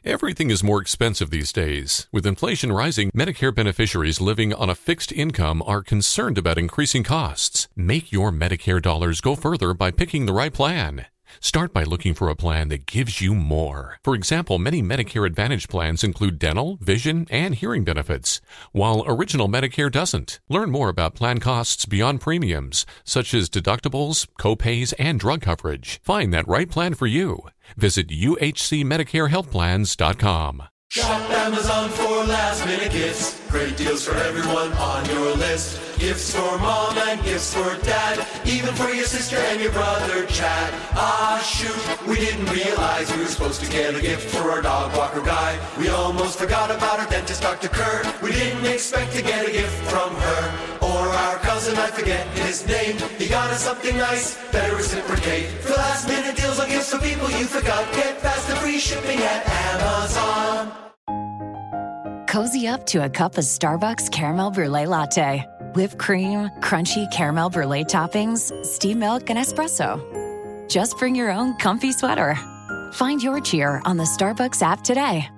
Everything is more expensive these days. With inflation rising, Medicare beneficiaries living on a fixed income are concerned about increasing costs. Make your Medicare dollars go further by picking the right plan. Start by looking for a plan that gives you more. For example, many Medicare Advantage plans include dental, vision, and hearing benefits, while Original Medicare doesn't. Learn more about plan costs beyond premiums, such as deductibles, copays, and drug coverage. Find that right plan for you. Visit uhcmedicarehealthplans.com. Shop Amazon for last-minute gifts. Great deals for everyone on your list. Gifts for mom and gifts for dad. Even for your sister and your brother Chad. Ah, shoot, we didn't realize we were supposed to get a gift for our dog walker guy. We almost forgot about our dentist, Dr. Kerr. We didn't expect to get a gift from her. Or our cousin, I forget his name. He got us something nice, better reciprocate. For last-minute deals on gifts for people you forgot. Get fast and free shipping at Amazon. Cozy up to a cup of Starbucks Caramel Brulee Latte. Whipped cream, crunchy caramel brulee toppings, steamed milk, and espresso. Just bring your own comfy sweater. Find your cheer on the Starbucks app today.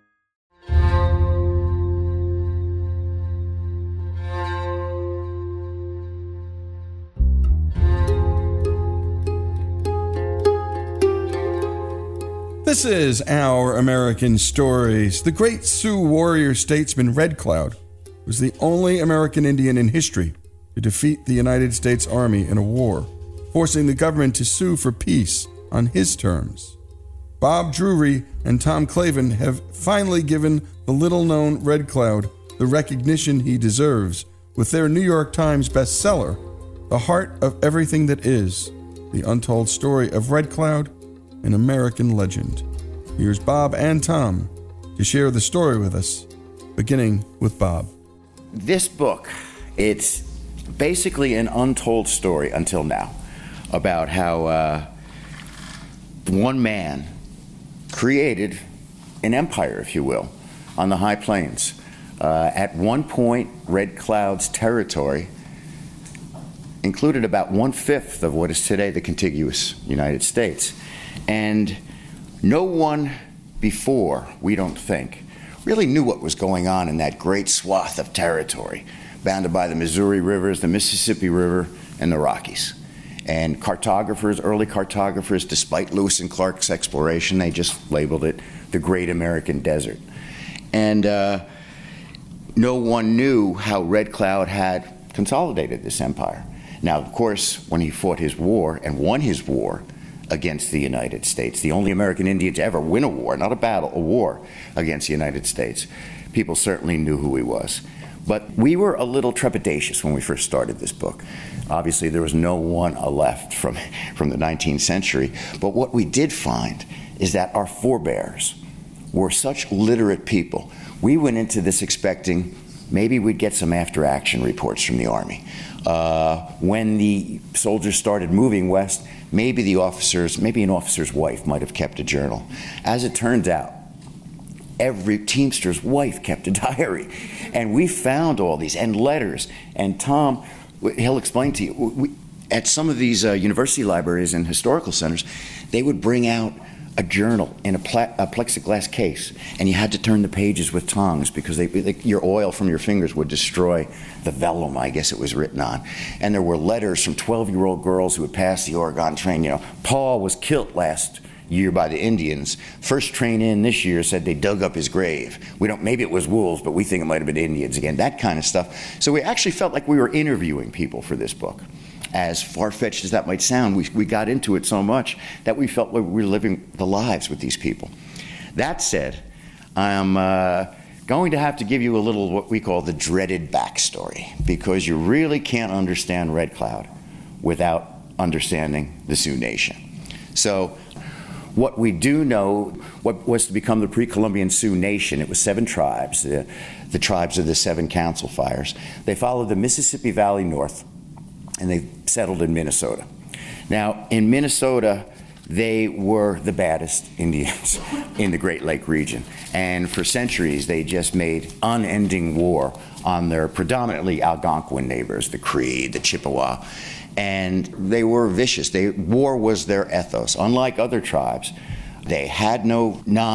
This is Our American Stories. The great Sioux warrior statesman Red Cloud was the only American Indian in history to defeat the United States Army in a war, forcing the government to sue for peace on his terms. Bob Drury and Tom Clavin have finally given the little-known Red Cloud the recognition he deserves with their New York Times bestseller, The Heart of Everything That Is, The Untold Story of Red Cloud, an American Legend. Here's Bob and Tom to share the story with us, beginning with Bob. This book, it's basically an untold story until now about how one man created an empire, if you will, on the High Plains. At one point, Red Cloud's territory included about 1/5 of what is today the contiguous United States. And no one before, we don't think, really knew what was going on in that great swath of territory bounded by the Missouri rivers, the Mississippi River, and the Rockies. And cartographers, early cartographers, despite Lewis and Clark's exploration, they just labeled it the Great American Desert. And no one knew how Red Cloud had consolidated this empire. Now, of course, when he fought his war and won his war against the United States, the only American Indian to ever win a war, not a battle, a war against the United States, people certainly knew who he was. But we were a little trepidatious when we first started this book. Obviously, there was no one left from the 19th century. But what we did find is that our forebears were such literate people. We went into this expecting maybe we'd get some after-action reports from the Army. When the soldiers started moving west, maybe an officer's wife might have kept a journal. As it turns out, every Teamster's wife kept a diary. And we found all these, and letters. And Tom, he'll explain to you, at some of these university libraries and historical centers, they would bring out a journal in a plexiglass case, and you had to turn the pages with tongs because your oil from your fingers would destroy the vellum, I guess it was written on. And there were letters from 12-year-old girls who had passed the Oregon train. You know, Paul was killed last year by the Indians. First train in this year said they dug up his grave. Maybe it was wolves, but we think it might have been Indians again, that kind of stuff. So we actually felt like we were interviewing people for this book. As far-fetched as that might sound, we got into it so much that we felt like we were living the lives with these people. That said, I'm going to have to give you a little what we call the dreaded backstory, because you really can't understand Red Cloud without understanding the Sioux Nation. So what we do know, what was to become the pre-Columbian Sioux Nation, it was 7 tribes, the tribes of the 7 council fires. They followed the Mississippi Valley north, and they settled in Minnesota. Now, in Minnesota, they were the baddest Indians in the Great Lake region. And for centuries, they just made unending war on their predominantly Algonquin neighbors, the Cree, the Chippewa. And they were vicious. War was their ethos. Unlike other tribes, they had no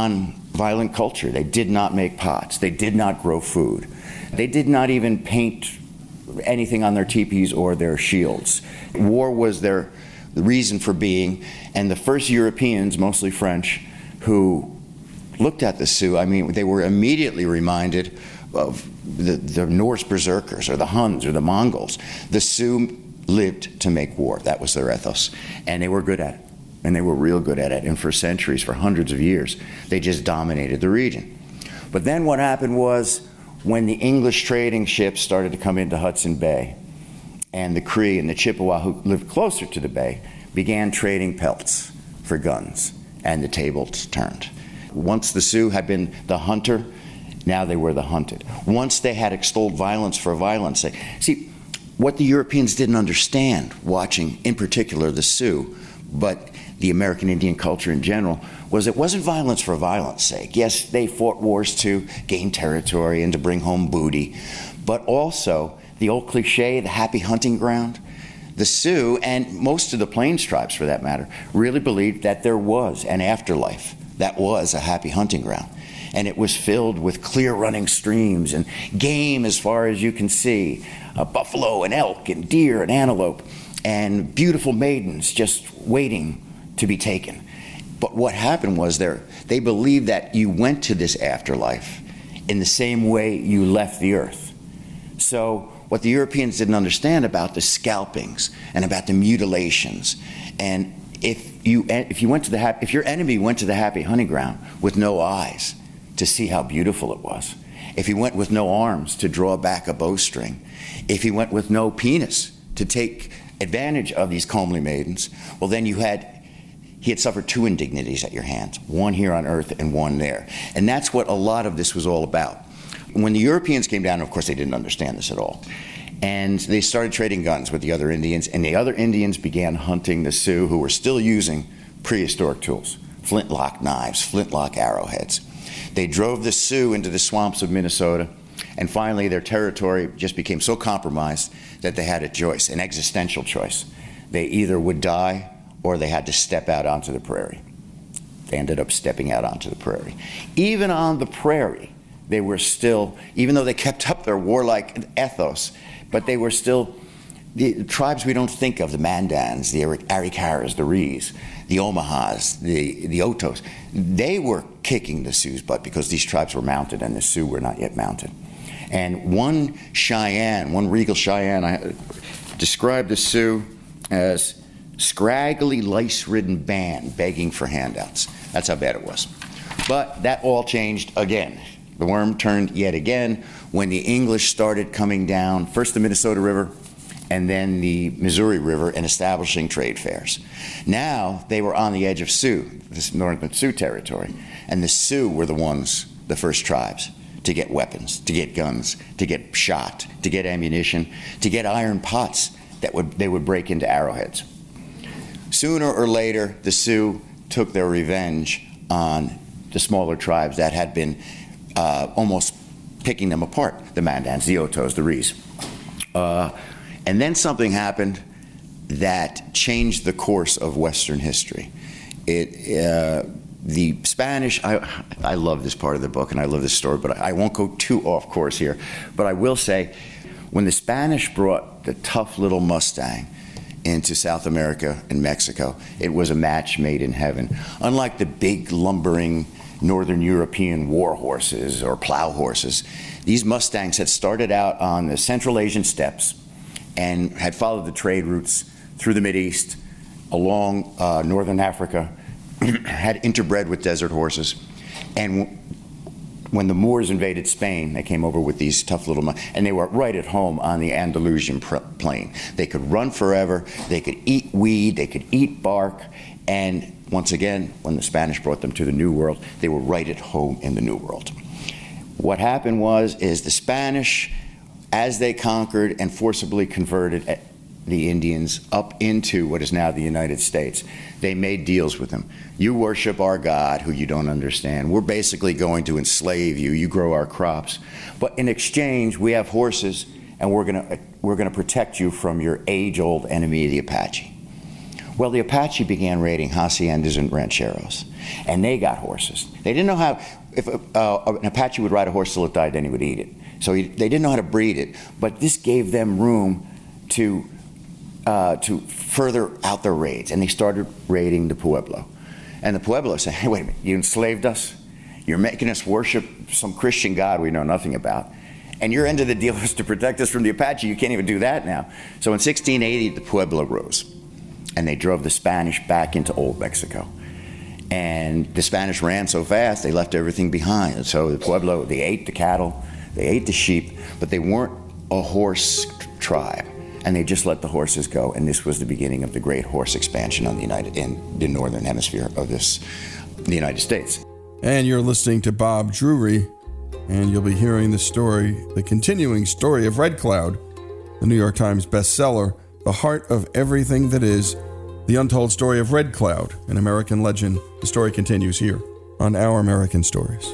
violent culture. They did not make pots. They did not grow food. They did not even paint anything on their teepees or their shields. War was their reason for being, and the first Europeans, mostly French, who looked at the Sioux, I mean, they were immediately reminded of the Norse berserkers or the Huns or the Mongols. The Sioux lived to make war. That was their ethos, and they were good at it. And they were real good at it, and for centuries, for hundreds of years, they just dominated the region. But then what happened was, when the English trading ships started to come into Hudson Bay, and the Cree and the Chippewa, who lived closer to the bay, began trading pelts for guns, and the tables turned. Once the Sioux had been the hunter, now they were the hunted. Once they had extolled violence for violence sake. See, what the Europeans didn't understand, watching in particular the Sioux, but the American Indian culture in general, was it wasn't violence for violence sake. Yes, they fought wars to gain territory and to bring home booty, but also the old cliche, the happy hunting ground. The Sioux, and most of the Plains tribes for that matter, really believed that there was an afterlife that was a happy hunting ground. And it was filled with clear running streams and game as far as you can see, buffalo and elk and deer and antelope, and beautiful maidens just waiting to be taken. But what happened was they believed that you went to this afterlife in the same way you left the earth. So what the Europeans didn't understand about the scalpings and about the mutilations, and if your enemy went to the happy hunting ground with no eyes to see how beautiful it was, if he went with no arms to draw back a bowstring, if he went with no penis to take advantage of these comely maidens, well, then he had suffered two indignities at your hands, one here on earth and one there. And that's what a lot of this was all about. When the Europeans came down, of course, they didn't understand this at all. And they started trading guns with the other Indians, and the other Indians began hunting the Sioux, who were still using prehistoric tools, flintlock knives, flintlock arrowheads. They drove the Sioux into the swamps of Minnesota, and finally their territory just became so compromised that they had a choice, an existential choice. They either would die or they had to step out onto the prairie. They ended up stepping out onto the prairie. Even on the prairie, they were still, even though they kept up their warlike ethos, but they were still the tribes we don't think of, the Mandans, the Arikaras, the Rees, the Omahas, the Otos. They were kicking the Sioux's butt because these tribes were mounted and the Sioux were not yet mounted. And one regal Cheyenne, I described the Sioux as scraggly, lice-ridden band begging for handouts. That's how bad it was. But that all changed again. The worm turned yet again when the English started coming down, first the Minnesota River and then the Missouri River, and establishing trade fairs. Now they were on the edge of Sioux, this northern Sioux territory, and the Sioux were the first tribes to get weapons, to get guns, to get shot, to get ammunition, to get iron pots that they would break into arrowheads. Sooner or later, the Sioux took their revenge on the smaller tribes that had been almost picking them apart, the Mandans, the Otos, the Rees. And then something happened that changed the course of Western history. The Spanish, I love this part of the book and I love this story, but I won't go too off course here. But I will say, when the Spanish brought the tough little Mustang into South America and Mexico, it was a match made in heaven. Unlike the big lumbering Northern European war horses or plow horses, these Mustangs had started out on the Central Asian steppes and had followed the trade routes through the Mideast, along Northern Africa, had interbred with desert horses. And when the Moors invaded Spain, they came over with these tough little, and they were right at home on the Andalusian plain. They could run forever, they could eat weed, they could eat bark, and once again, when the Spanish brought them to the New World, they were right at home in the New World. What happened is the Spanish, as they conquered and forcibly converted the Indians up into what is now the United States, they made deals with them. You worship our God, who you don't understand. We're basically going to enslave you. You grow our crops. But in exchange, we have horses, and we're going to protect you from your age-old enemy, the Apache. Well, the Apache began raiding haciendas and rancheros, and they got horses. They didn't know how. if an Apache would ride a horse till it died, then he would eat it. So they didn't know how to breed it, but this gave them room to further out their raids, and they started raiding the Pueblo. And the Pueblo said, hey, wait a minute, you enslaved us? You're making us worship some Christian god we know nothing about. And your end of the deal is to protect us from the Apache. You can't even do that now. So in 1680, the Pueblo rose, and they drove the Spanish back into Old Mexico. And the Spanish ran so fast, they left everything behind. And so the Pueblo, they ate the cattle, they ate the sheep, but they weren't a horse tribe. And they just let the horses go. And this was the beginning of the great horse expansion in the northern hemisphere of the United States. And you're listening to Bob Drury, and you'll be hearing the continuing story of Red Cloud, the New York Times bestseller, The Heart of Everything That Is, the untold story of Red Cloud, an American legend. The story continues here on Our American Stories.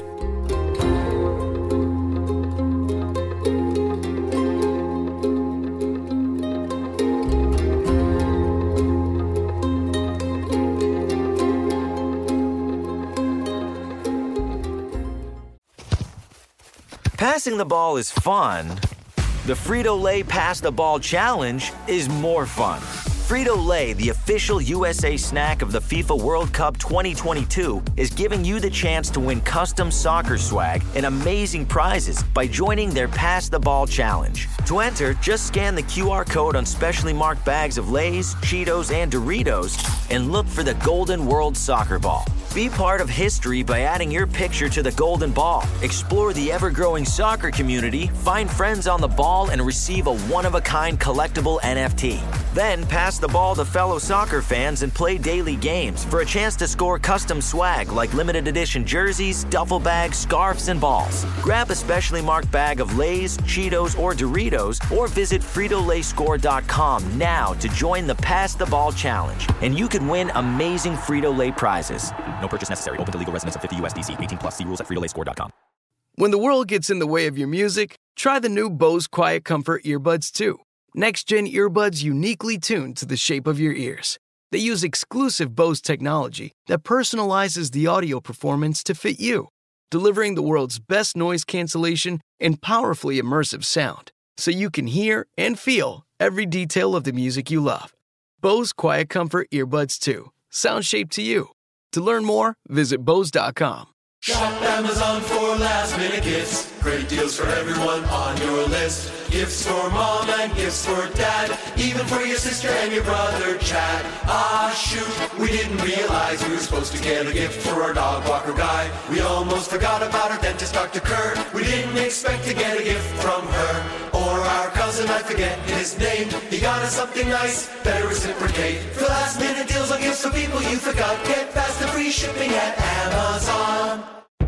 Passing the ball is fun. The Frito-Lay Pass the Ball Challenge is more fun. Frito-Lay, the official USA snack of the FIFA World Cup 2022, is giving you the chance to win custom soccer swag and amazing prizes by joining their Pass the Ball Challenge. To enter, just scan the QR code on specially marked bags of Lay's, Cheetos, and Doritos and look for the Golden World Soccer Ball. Be part of history by adding your picture to the Golden Ball. Explore the ever-growing soccer community, find friends on the ball, and receive a one-of-a-kind collectible NFT. Then pass the ball to fellow soccer fans and play daily games for a chance to score custom swag like limited edition jerseys, duffel bags, scarves, and balls. Grab a specially marked bag of Lay's, Cheetos, or Doritos, or visit FritoLayScore.com now to join the Pass the Ball Challenge, and you could win amazing Frito-Lay prizes. No purchase necessary. Open to legal residents of 50 USDC. 18 plus. See rules at FritoLayScore.com. When the world gets in the way of your music, try the new Bose Quiet Comfort earbuds 2. Next-gen earbuds uniquely tuned to the shape of your ears. They use exclusive Bose technology that personalizes the audio performance to fit you, delivering the world's best noise cancellation and powerfully immersive sound, so you can hear and feel every detail of the music you love. Bose Quiet Comfort earbuds 2. Sound shaped to you. To learn more, visit Bose.com. Shop Amazon for last-minute gifts. Great deals for everyone on your list. Gifts for mom and gifts for dad. Even for your sister and your brother Chad. Ah, shoot, we didn't realize we were supposed to get a gift for our dog walker guy. We almost forgot about our dentist, Dr. Kerr. We didn't expect to get a gift from her. Or our cousin, I forget his name. He got us something nice, better reciprocate. For last-minute deals on gifts for people you forgot. Get fast and free shipping at Amazon.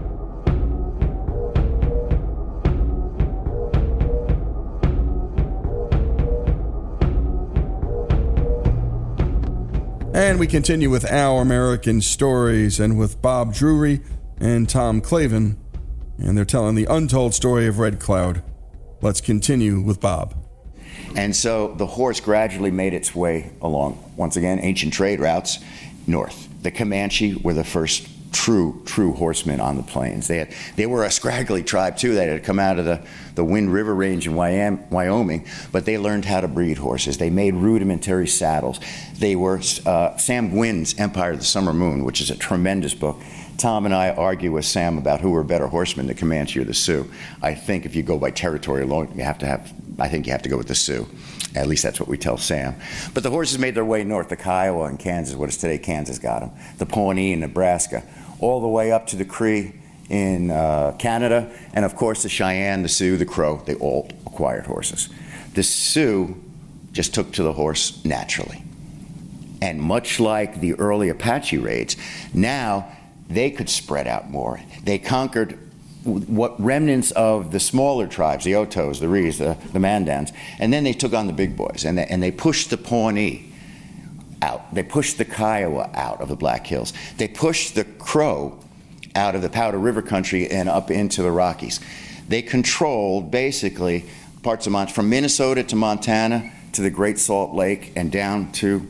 And we continue with Our American Stories, and with Bob Drury and Tom Clavin, and they're telling the untold story of Red Cloud. Let's continue with Bob. And so the horse gradually made its way along, once again, ancient trade routes north. The Comanche were the first true horsemen on the plains. They were a scraggly tribe too. They had come out of the Wind River Range in Wyoming, but they learned how to breed horses. They made rudimentary saddles. They were Sam Gwynn's Empire of the Summer Moon, which is a tremendous book. Tom and I argue with Sam about who were better horsemen, the Comanche or the Sioux. I think if you go by territory alone, you have to go with the Sioux. At least that's what we tell Sam. But the horses made their way north. The Kiowa in Kansas, what is today Kansas, got them. The Pawnee in Nebraska, all the way up to the Cree in Canada, and of course the Cheyenne, the Sioux, the Crow, they all acquired horses. The Sioux just took to the horse naturally. And much like the early Apache raids, now they could spread out more. They conquered what remnants of the smaller tribes, the Otos, the Rees, the Mandans, and then they took on the big boys, and they pushed the Pawnee out. They pushed the Kiowa out of the Black Hills. They pushed the Crow out of the Powder River country and up into the Rockies. They controlled basically parts of from Minnesota to Montana to the Great Salt Lake and down to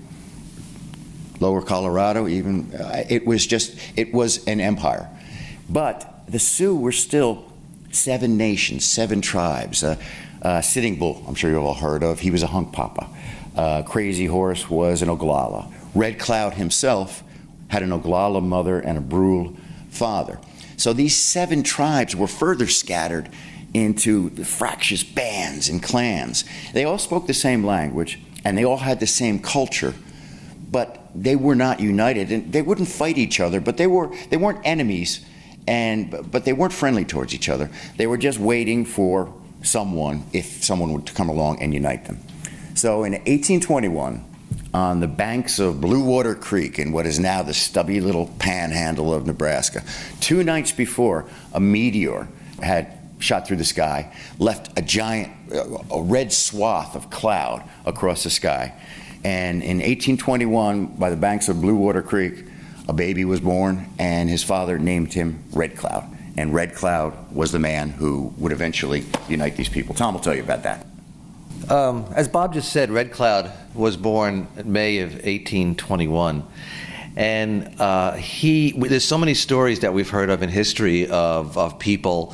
Lower Colorado even. It was an empire. But the Sioux were still 7 nations, 7 tribes. Sitting Bull, I'm sure you've all heard of, he was a Hunkpapa. Crazy Horse was an Oglala. Red Cloud himself had an Oglala mother and a Brule father. So these 7 tribes were further scattered into the fractious bands and clans. They all spoke the same language, and they all had the same culture, but they were not united, and they wouldn't fight each other, but they weren't enemies, but they weren't friendly towards each other. They were just waiting for someone, if someone would come along and unite them. So in 1821, on the banks of Blue Water Creek in what is now the stubby little panhandle of Nebraska, 2 nights before, a meteor had shot through the sky, left a red swath of cloud across the sky. And in 1821, by the banks of Blue Water Creek, a baby was born, and his father named him Red Cloud. And Red Cloud was the man who would eventually unite these people. Tom will tell you about that. As Bob just said, Red Cloud was born in May of 1821. And there's so many stories that we've heard of in history of people,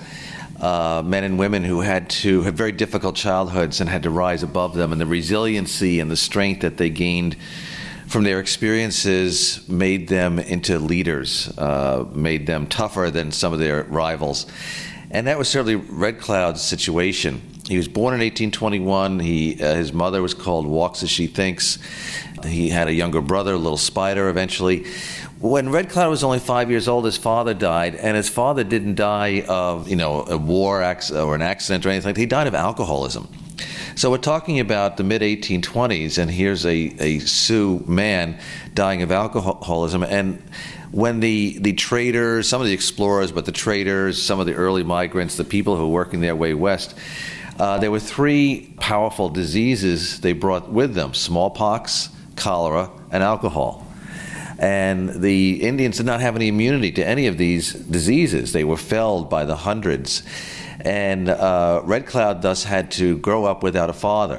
men and women who had to have very difficult childhoods and had to rise above them, and the resiliency and the strength that they gained from their experiences made them into leaders, made them tougher than some of their rivals. And that was certainly Red Cloud's situation. He was born in 1821. His mother was called Walks As She Thinks. He had a younger brother, Little Spider, eventually. When Red Cloud was only 5 years old, his father died, and his father didn't die of, a war or an accident or anything. He died of alcoholism. So we're talking about the mid-1820s, and here's a Sioux man dying of alcoholism. And when the traders, some of the explorers, but the traders, some of the early migrants, the people who were working their way west, there were 3 powerful diseases they brought with them: smallpox, cholera, and alcohol. And the Indians did not have any immunity to any of these diseases. They were felled by the hundreds. And Red Cloud thus had to grow up without a father.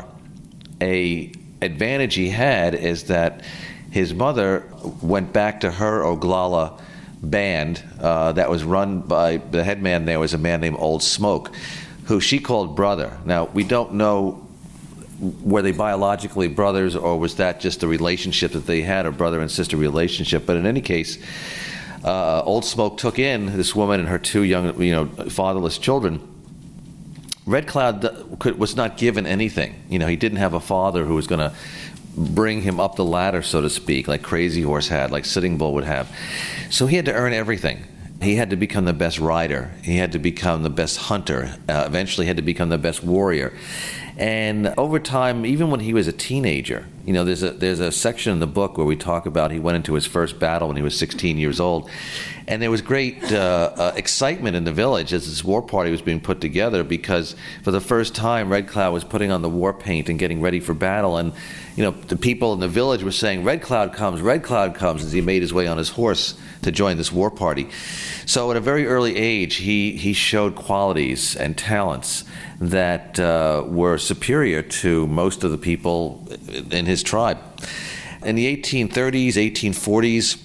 An advantage he had is that his mother went back to her Oglala band that was run by the head man. There was a man named Old Smoke, who she called brother. Now, we don't know were they biologically brothers, or was that just a relationship that they had, a brother and sister relationship? But in any case, Old Smoke took in this woman and her 2 young, fatherless children. Red Cloud was not given anything. He didn't have a father who was going to bring him up the ladder, so to speak, like Crazy Horse had, like Sitting Bull would have. So he had to earn everything. He had to become the best rider. He had to become the best hunter. Eventually had to become the best warrior. And over time, even when he was a teenager, there's a section in the book where we talk about he went into his first battle when he was 16 years old. And there was great excitement in the village as this war party was being put together, because for the first time, Red Cloud was putting on the war paint and getting ready for battle. And, the people in the village were saying, Red Cloud comes, as he made his way on his horse to join this war party. So at a very early age, he showed qualities and talents that were superior to most of the people in his tribe. In the 1830s, 1840s,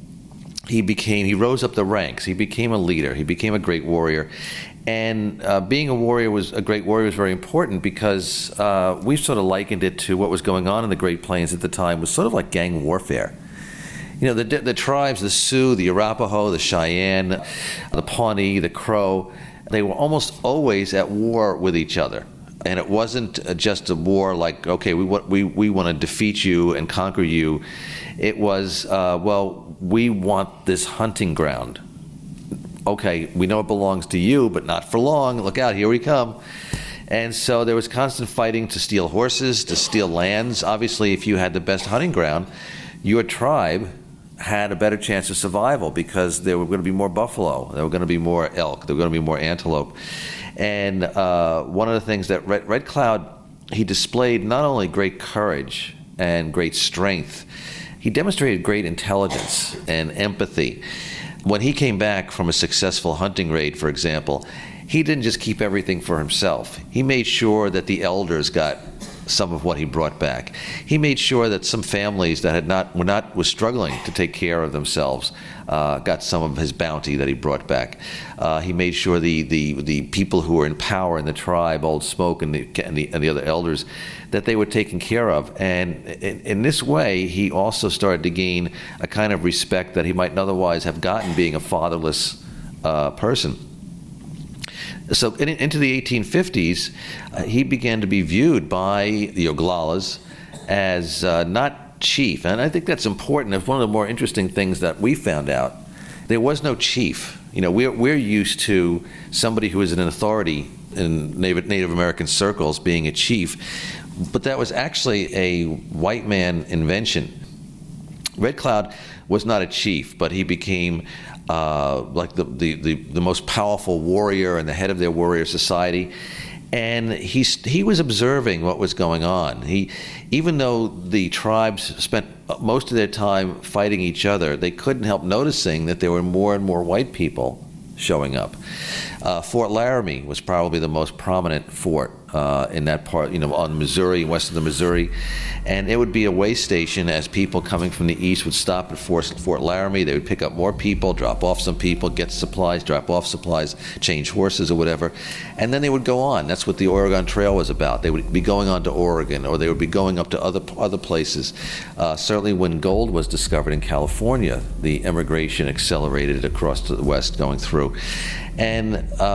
he rose up the ranks. He became a leader. He became a great warrior. And being a great warrior was very important, because we sort of likened it to what was going on in the Great Plains at the time was sort of like gang warfare. The tribes, the Sioux, the Arapaho, the Cheyenne, the Pawnee, the Crow, they were almost always at war with each other. And it wasn't just a war like, okay, we want to defeat you and conquer you. It was, we want this hunting ground. Okay, we know it belongs to you, but not for long. Look out, here we come. And so there was constant fighting to steal horses, to steal lands. Obviously, if you had the best hunting ground, your tribe had a better chance of survival, because there were going to be more buffalo, there were going to be more elk, there were going to be more antelope. And one of the things that Red Cloud, he displayed not only great courage and great strength, he demonstrated great intelligence and empathy. When he came back from a successful hunting raid, for example, he didn't just keep everything for himself. He made sure that the elders got some of what he brought back. He made sure that some families that were struggling to take care of themselves got some of his bounty that he brought back. He made sure the people who were in power in the tribe, Old Smoke and the other elders, that they were taken care of. And in this way, he also started to gain a kind of respect that he might otherwise have gotten being a fatherless person. So into the 1850s, he began to be viewed by the Oglalas as not chief. And I think that's important. It's one of the more interesting things that we found out. There was no chief. You know, we're used to somebody who is an authority in Native American circles being a chief, but that was actually a white man invention. Red Cloud was not a chief, but he became like the most powerful warrior and the head of their warrior society. And he was observing what was going on. Even though the tribes spent most of their time fighting each other, they couldn't help noticing that there were more and more white people showing up. Fort Laramie was probably the most prominent fort in that part, on Missouri, west of the Missouri. And it would be a way station as people coming from the east would stop at Fort Laramie. They would pick up more people, drop off some people, get supplies, drop off supplies, change horses or whatever. And then they would go on. That's what the Oregon Trail was about. They would be going on to Oregon, or they would be going up to other places. Certainly when gold was discovered in California, the emigration accelerated across to the west going through. And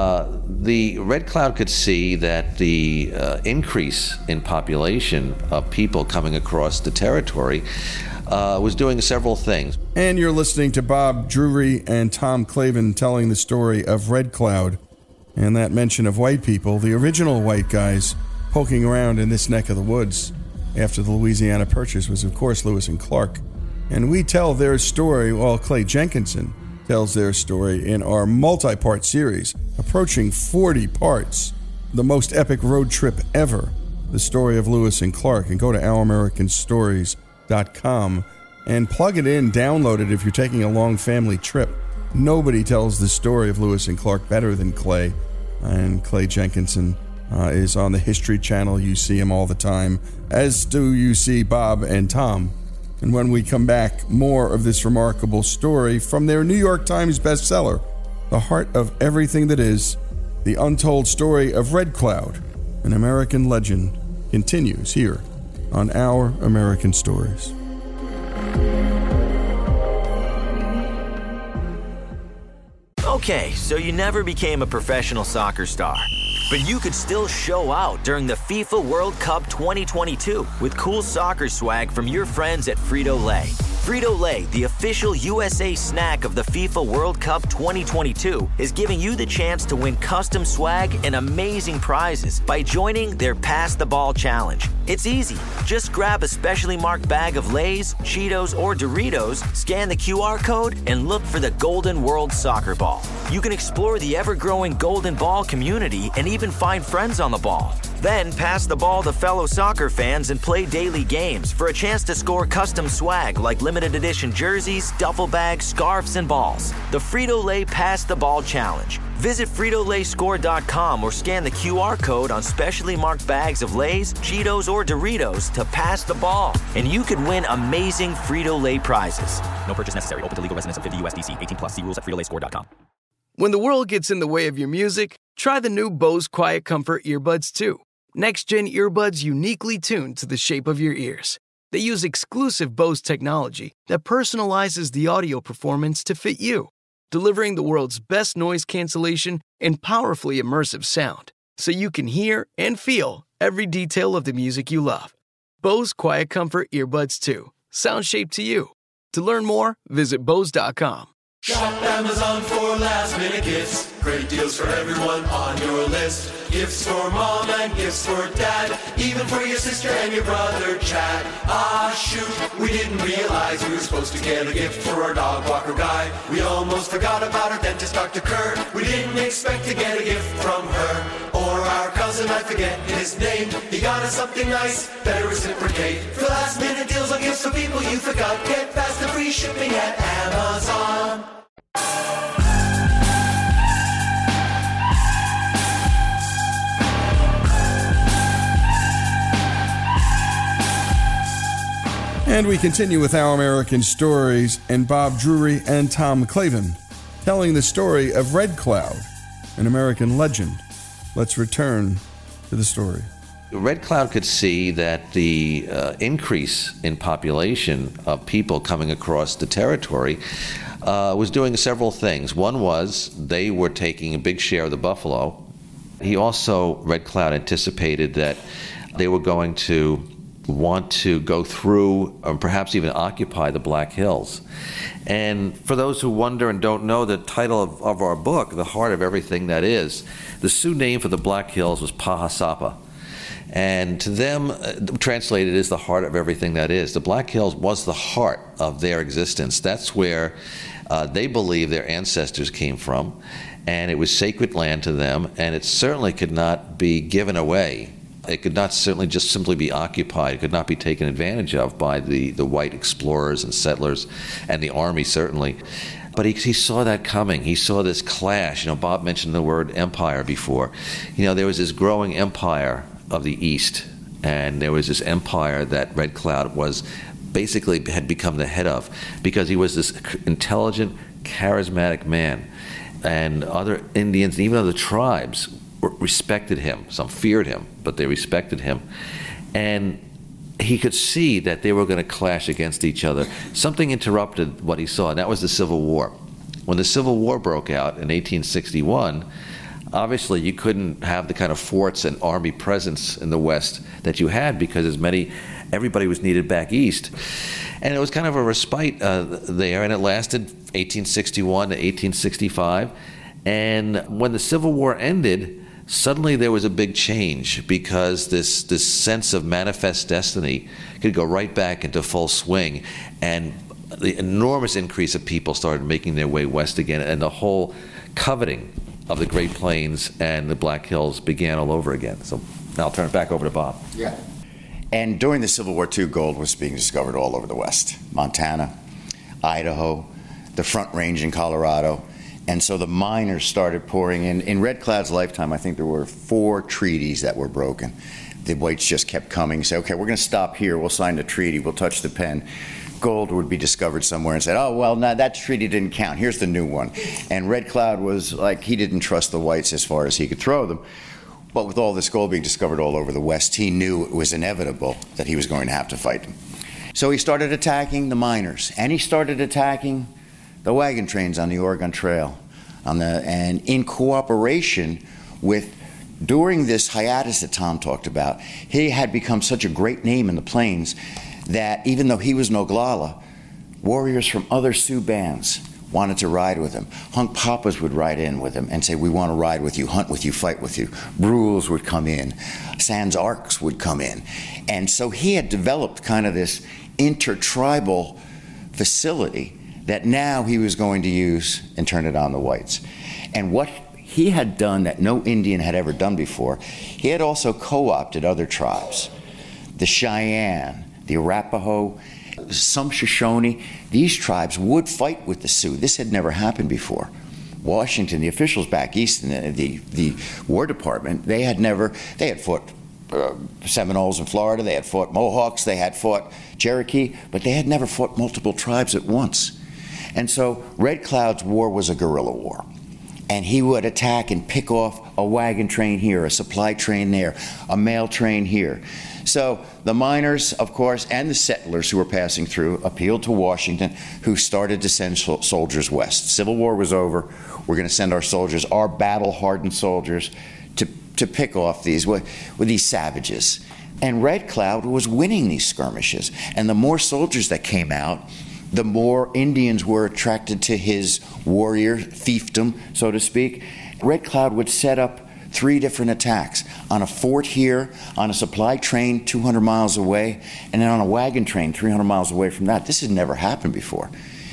the Red Cloud could see that the increase in population of people coming across the territory was doing several things. And you're listening to Bob Drury and Tom Clavin telling the story of Red Cloud and that mention of white people, the original white guys poking around in this neck of the woods after the Louisiana Purchase was, of course, Lewis and Clark. And we tell their story, Clay Jenkinson tells their story in our multi-part series, approaching 40 parts, the most epic road trip ever, the story of Lewis and Clark. And go to ouramericanstories.com and plug it in, download it if you're taking a long family trip. Nobody tells the story of Lewis and Clark better than Clay. And Clay Jenkinson is on the History Channel. You see him all the time, as do you see Bob and Tom. And when we come back, more of this remarkable story from their New York Times bestseller, The Heart of Everything That Is, the untold story of Red Cloud, an American legend, continues here on Our American Stories. Okay, so you never became a professional soccer star, but you could still show out during the FIFA World Cup 2022 with cool soccer swag from your friends at Frito-Lay. Frito-Lay, the official USA snack of the FIFA World Cup 2022, is giving you the chance to win custom swag and amazing prizes by joining their Pass the Ball Challenge. It's easy. Just grab a specially marked bag of Lay's, Cheetos, or Doritos, scan the QR code, and look for the Golden World Soccer Ball. You can explore the ever-growing Golden Ball community and even find friends on the ball. Then pass the ball to fellow soccer fans and play daily games for a chance to score custom swag like limited edition jerseys, duffel bags, scarves, and balls. The Frito-Lay Pass the Ball Challenge. Visit FritoLayScore.com or scan the QR code on specially marked bags of Lay's, Cheetos, or Doritos to pass the ball, and you could win amazing Frito-Lay prizes. No purchase necessary. Open to legal residents of 50 USDC. 18 plus. See rules at FritoLayScore.com. When the world gets in the way of your music, try the new Bose Quiet Comfort earbuds 2. Next-gen earbuds uniquely tuned to the shape of your ears. They use exclusive Bose technology that personalizes the audio performance to fit you, delivering the world's best noise cancellation and powerfully immersive sound, so you can hear and feel every detail of the music you love. Bose Quiet Comfort earbuds 2. Sound shaped to you. To learn more, visit Bose.com. Shop Amazon for last-minute gifts. Great deals for everyone on your list. Gifts for mom and gifts for dad. Even for your sister and your brother Chad. Ah, shoot, we didn't realize we were supposed to get a gift for our dog walker guy. We almost forgot about our dentist, Dr. Kurt. We didn't expect to get a gift from her. Or our cousin, I forget his name. He got us something nice, better reciprocate. For last-minute deals on gifts for people you forgot. Get fast and free shipping at Amazon. And we continue with Our American Stories and Bob Drury and Tom Clavin telling the story of Red Cloud, an American legend. Let's return to the story. Red Cloud could see that the increase in population of people coming across the territory was doing several things. One was they were taking a big share of the buffalo. He also, Red Cloud, anticipated that they were going to want to go through or perhaps even occupy the Black Hills. And for those who wonder and don't know, the title of our book, The Heart of Everything That Is, the Sioux name for the Black Hills was Pahasapa. And to them, translated is the heart of everything that is. The Black Hills was the heart of their existence. That's where they believe their ancestors came from, and it was sacred land to them, and it certainly could not be given away. It could not certainly just simply be occupied. It could not be taken advantage of by the white explorers and settlers, and the army certainly. But he saw that coming. He saw this clash. Bob mentioned the word empire before. There was this growing empire of the East, and there was this empire that Red Cloud was basically had become the head of, because he was this intelligent, charismatic man, and other Indians and even other tribes respected him. Some feared him, but they respected him. And he could see that they were going to clash against each other. Something interrupted what he saw, and that was the Civil War. When the Civil War broke out in 1861, obviously you couldn't have the kind of forts and army presence in the West that you had, because everybody was needed back east. And it was kind of a respite there, and it lasted 1861 to 1865. And when the Civil War ended, suddenly there was a big change, because this sense of manifest destiny could go right back into full swing, and the enormous increase of people started making their way west again, and the whole coveting of the Great Plains and the Black Hills began all over again. So now I'll turn it back over to Bob. Yeah. And during the Civil War, too, gold was being discovered all over the West. Montana, Idaho, the Front Range in Colorado. And so the miners started pouring in. In Red Cloud's lifetime, I think there were 4 treaties that were broken. The whites just kept coming, say, okay, we're going to stop here, we'll sign the treaty, we'll touch the pen. Gold would be discovered somewhere and said, oh, well, no, that treaty didn't count, here's the new one. And Red Cloud was like, he didn't trust the whites as far as he could throw them. But with all this gold being discovered all over the West, he knew it was inevitable that he was going to have to fight them. So he started attacking the miners, and he started attacking the wagon trains on the Oregon Trail, and in cooperation with, during this hiatus that Tom talked about, he had become such a great name in the plains that even though he was an Oglala, warriors from other Sioux bands wanted to ride with him. Hunkpapas would ride in with him and say, we want to ride with you, hunt with you, fight with you. Brules would come in. Sans Arcs would come in. And so he had developed kind of this intertribal facility that now he was going to use and turn it on the whites. And what he had done that no Indian had ever done before, he had also co-opted other tribes. The Cheyenne, the Arapaho, some Shoshone, these tribes would fight with the Sioux. This had never happened before. Washington, the officials back east in the War Department, they had fought Seminoles in Florida, they had fought Mohawks, they had fought Cherokee, but they had never fought multiple tribes at once. And so Red Cloud's war was a guerrilla war. And he would attack and pick off a wagon train here, a supply train there, a mail train here. So the miners, of course, and the settlers who were passing through appealed to Washington, who started to send soldiers west. Civil War was over. We're going to send our soldiers, our battle-hardened soldiers, to pick off these savages. And Red Cloud was winning these skirmishes. And the more soldiers that came out, the more Indians were attracted to his warrior fiefdom, so to speak. Red Cloud would set up 3 different attacks on a fort here, on a supply train 200 miles away, and then on a wagon train 300 miles away from that. This had never happened before.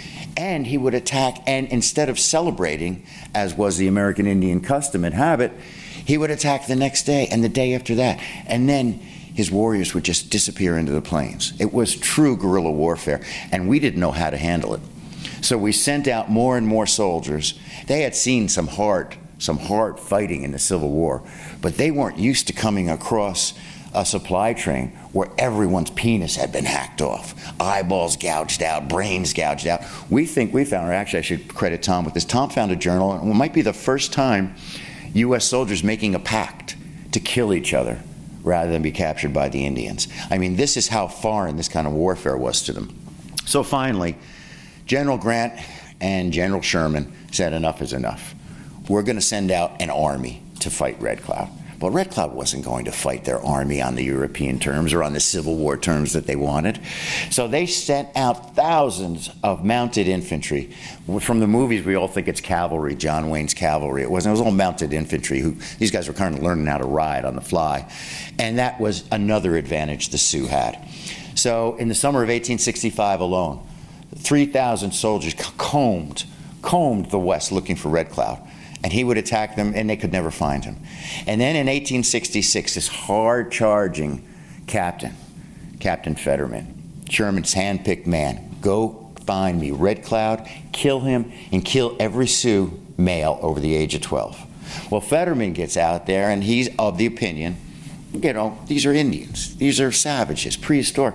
And he would attack, and instead of celebrating, as was the American Indian custom and habit, he would attack the next day and the day after that. And then his warriors would just disappear into the plains. It was true guerrilla warfare, and we didn't know how to handle it. So we sent out more and more soldiers. They had seen some hard fighting in the Civil War, but they weren't used to coming across a supply train where everyone's penis had been hacked off, eyeballs gouged out, brains gouged out. We found, or actually I should credit Tom with this, Tom found a journal, and it might be the first time U.S. soldiers making a pact to kill each other rather than be captured by the Indians. I mean, this is how foreign this kind of warfare was to them. So finally, General Grant and General Sherman said enough is enough. We're going to send out an army to fight Red Cloud. But Red Cloud wasn't going to fight their army on the European terms or on the Civil War terms that they wanted. So they sent out thousands of mounted infantry. From the movies, we all think it's cavalry, John Wayne's cavalry. It wasn't. It was all mounted infantry. These guys were kind of learning how to ride on the fly. And that was another advantage the Sioux had. So in the summer of 1865 alone, 3,000 soldiers combed the West looking for Red Cloud. And he would attack them, and they could never find him. And then in 1866, this hard-charging captain, Captain Fetterman, Sherman's hand-picked man, go find me Red Cloud, kill him, and kill every Sioux male over the age of 12. Well, Fetterman gets out there, and he's of the opinion, these are Indians. These are savages, prehistoric.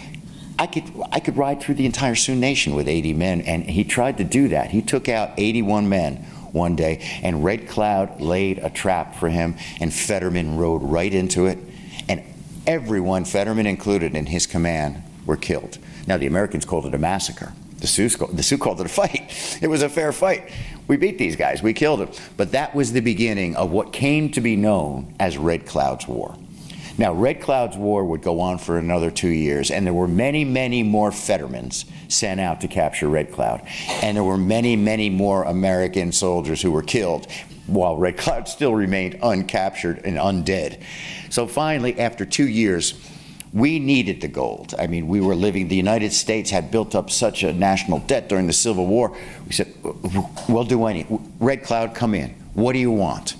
I could ride through the entire Sioux Nation with 80 men, and he tried to do that. He took out 81 men one day, and Red Cloud laid a trap for him, and Fetterman rode right into it, and everyone, Fetterman included in his command, were killed. Now, the Americans called it a massacre. The Sioux called it a fight. It was a fair fight. We beat these guys. We killed them. But that was the beginning of what came to be known as Red Cloud's War. Now, Red Cloud's War would go on for another 2 years, and there were many, many more Fettermans sent out to capture Red Cloud. And there were many, many more American soldiers who were killed, while Red Cloud still remained uncaptured and undead. So finally, after 2 years, we needed the gold. I mean, the United States had built up such a national debt during the Civil War. We said, we'll do anything. Red Cloud, come in. What do you want?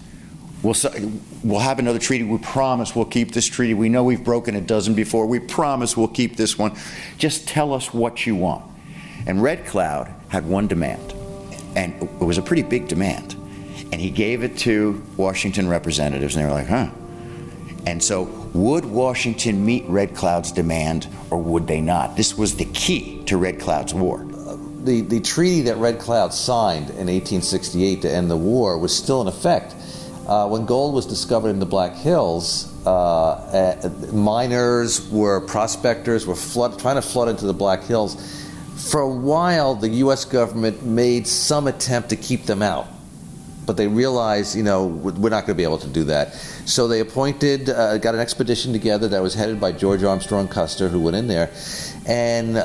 We'll have another treaty. We promise we'll keep this treaty. We know we've broken a dozen before. We promise we'll keep this one. Just tell us what you want. And Red Cloud had one demand, and it was a pretty big demand. And he gave it to Washington representatives, and they were like, huh? And so would Washington meet Red Cloud's demand, or would they not? This was the key to Red Cloud's War. The treaty that Red Cloud signed in 1868 to end the war was still in effect. When gold was discovered in the Black Hills, miners, prospectors were trying to flood into the Black Hills. For a while, the U.S. government made some attempt to keep them out, but they realized, we're not going to be able to do that. So they appointed, got an expedition together that was headed by George Armstrong Custer, who went in there, and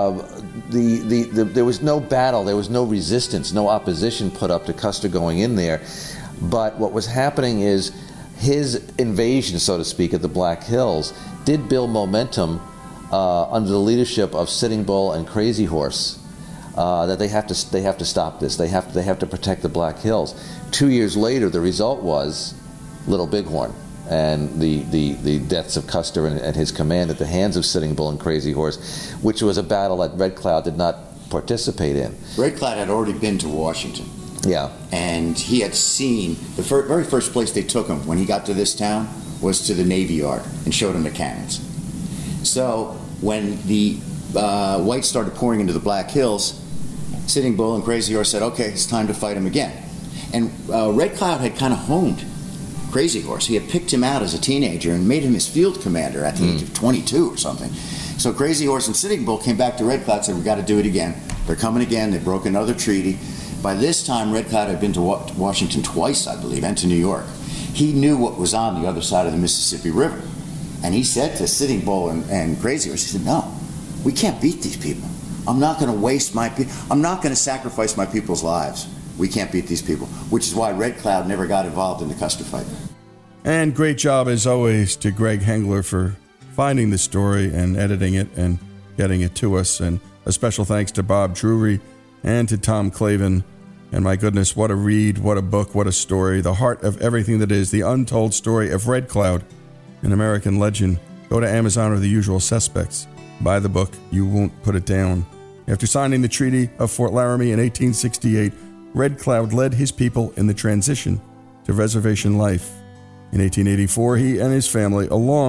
there was no battle, there was no resistance, no opposition put up to Custer going in there. But what was happening is his invasion, so to speak, of the Black Hills did build momentum under the leadership of Sitting Bull and Crazy Horse. That they have to stop this. They have to protect the Black Hills. 2 years later, the result was Little Bighorn and the deaths of Custer and his command at the hands of Sitting Bull and Crazy Horse, which was a battle that Red Cloud did not participate in. Red Cloud had already been to Washington. Yeah. And he had seen, the very first place they took him when he got to this town was to the Navy Yard and showed him the cannons. So when the whites started pouring into the Black Hills, Sitting Bull and Crazy Horse said, okay, it's time to fight him again. And Red Cloud had kind of honed Crazy Horse. He had picked him out as a teenager and made him his field commander at the age of 22 or something. So Crazy Horse and Sitting Bull came back to Red Cloud and said, we've got to do it again. They're coming again. They broke another treaty. By this time, Red Cloud had been to Washington twice, I believe, and to New York. He knew what was on the other side of the Mississippi River. And he said to Sitting Bull and Crazy Horse, he said, no, we can't beat these people. I'm not going to waste I'm not going to sacrifice my people's lives. We can't beat these people, which is why Red Cloud never got involved in the Custer fight. And great job, as always, to Greg Hengler for finding the story and editing it and getting it to us. And a special thanks to Bob Drury and to Tom Clavin. And my goodness, what a read, what a book, what a story. The heart of everything that is the untold story of Red Cloud, an American legend. Go to Amazon or the usual suspects. Buy the book. You won't put it down. After signing the Treaty of Fort Laramie in 1868, Red Cloud led his people in the transition to reservation life. In 1884, he and his family, along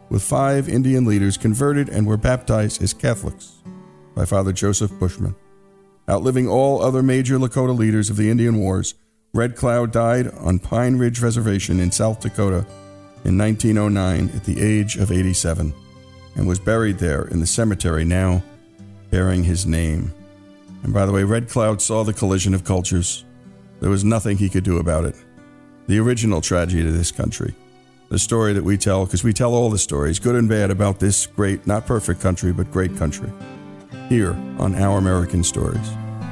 with 5 Indian leaders converted and were baptized as Catholics by Father Joseph Bushman. Outliving all other major Lakota leaders of the Indian Wars, Red Cloud died on Pine Ridge Reservation in South Dakota in 1909 at the age of 87 and was buried there in the cemetery now bearing his name. And by the way, Red Cloud saw the collision of cultures. There was nothing he could do about it. The original tragedy of this country. The story that we tell, because we tell all the stories, good and bad, about this great, not perfect country, but great country. Here on Our American Stories.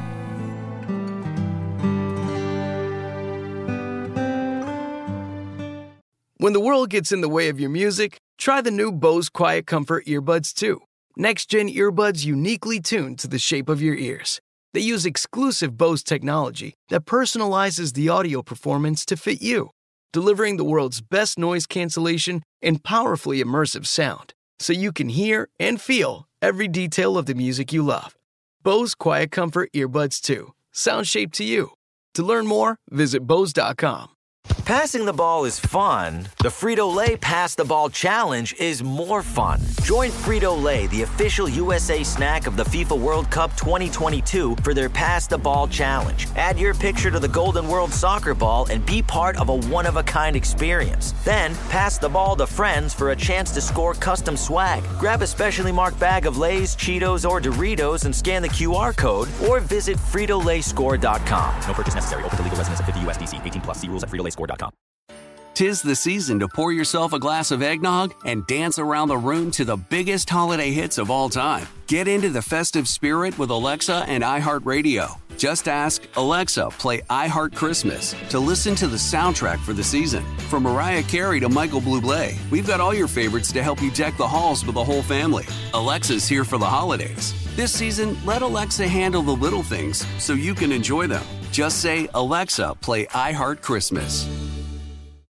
When the world gets in the way of your music, try the new Bose Quiet Comfort earbuds 2. Next-gen earbuds uniquely tuned to the shape of your ears. They use exclusive Bose technology that personalizes the audio performance to fit you, delivering the world's best noise cancellation and powerfully immersive sound, so you can hear and feel every detail of the music you love. Bose Quiet Comfort earbuds 2. Sound shaped to you. To learn more, visit Bose.com. Passing the ball is fun. The Frito-Lay Pass the Ball Challenge is more fun. Join Frito-Lay, the official USA snack of the FIFA World Cup 2022, for their Pass the Ball Challenge. Add your picture to the Golden World Soccer Ball and be part of a one-of-a-kind experience. Then, pass the ball to friends for a chance to score custom swag. Grab a specially marked bag of Lay's, Cheetos, or Doritos and scan the QR code, or visit FritoLayScore.com. No purchase necessary. Open to legal residents of 50 USDC. 18 plus. See rules at FritoLayScore.com. 'Tis the season to pour yourself a glass of eggnog and dance around the room to the biggest holiday hits of all time. Get into the festive spirit with Alexa and iHeartRadio. Just ask, Alexa, play iHeart Christmas to listen to the soundtrack for the season. From Mariah Carey to Michael Bublé, we've got all your favorites to help you deck the halls with the whole family. Alexa's here for the holidays. This season, let Alexa handle the little things so you can enjoy them. Just say, Alexa, play iHeart Christmas.